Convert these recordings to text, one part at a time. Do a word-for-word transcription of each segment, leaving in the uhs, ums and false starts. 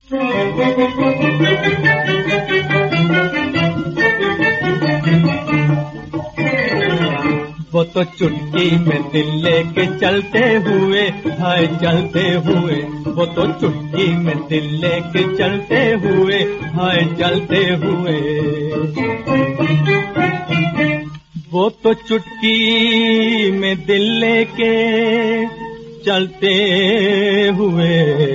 वो तो चुटकी में दिल लेके चलते हुए, हाय चलते हुए, वो तो चुटकी में दिल लेके चलते हुए, हाय चलते हुए। वो तो चुटकी में दिल लेके चलते हुए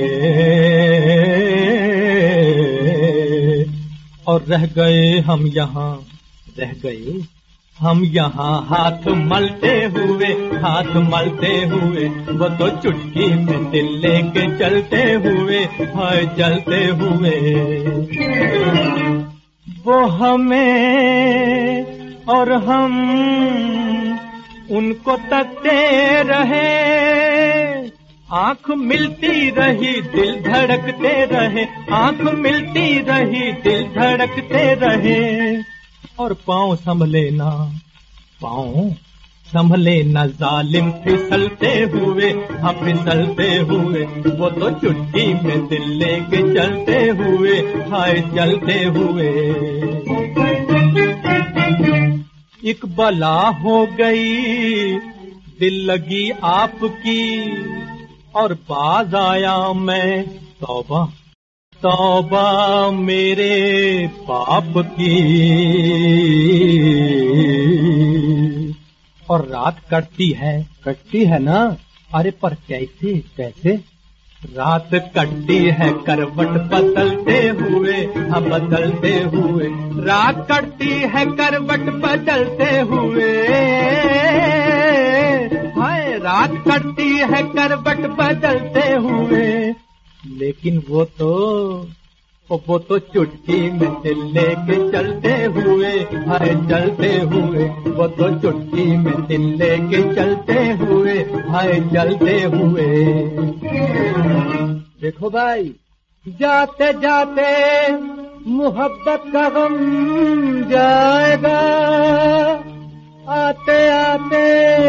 और रह गए हम यहाँ, रह गए हम यहाँ हाथ मलते हुए, हाथ मलते हुए। वो तो चुटकी में दिल लेके चलते हुए, हाय चलते हुए। वो हमें और हम उनको तकते रहे, आंख मिलती रही दिल धड़कते रहे, आंख मिलती रही दिल धड़कते रहे। और पाँव संभले ना, पाँव संभले ना जालिम फिसलते हुए, हाँ फिसलते हुए। वो तो चुटकी में दिल लेके चलते हुए, हाय चलते हुए। एक बला हो गई दिल लगी आपकी और बाज आया मैं, तौबा तौबा मेरे पाप की। और रात कटती है, कटती है ना, अरे पर कैसे कैसे? रात कटती है करवट बदलते हुए, हाँ बदलते हुए। रात कटती है करवट बदलते हुए, हाय रात कटती है करवट बदलते हुए। लेकिन वो तो वो तो चुटकी में दिल लेके चलते हुए, हाय चलते हुए। वो तो चुटकी में दिल लेके चलते हुए, हाय चलते हुए। देखो भाई, जाते जाते मोहब्बत का गम जाएगा, आते आते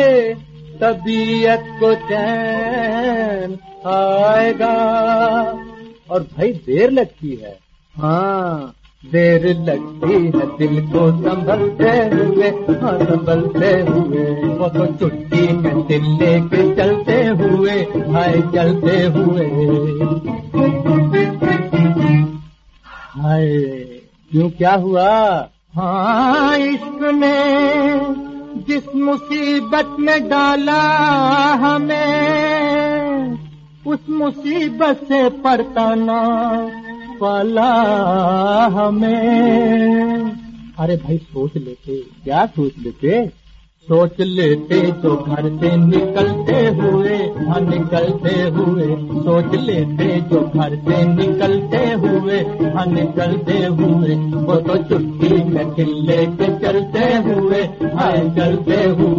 तबीयत को चैन आएगा। और भाई देर लगती है, हाँ देर लगती है दिल को संभलते हुए, हाँ संभलते हुए। वो तो चुटकी में दिल लेके चलते हुए, हाय चलते हुए। हाय क्यों क्या हुआ? हाँ इश्क ने जिस मुसीबत में डाला हमें, उस मुसीबत से परताना पाला हमें। अरे भाई सोच लेते, क्या सोच लेते? सोच लेते जो घर से निकलते हुए, हाँ निकलते हुए। सोच लेते जो घर से निकलते हुए, हाँ निकलते हुए। वो तो चुटकी में दिल लेके चलते हुए, हाँ चलते हुए।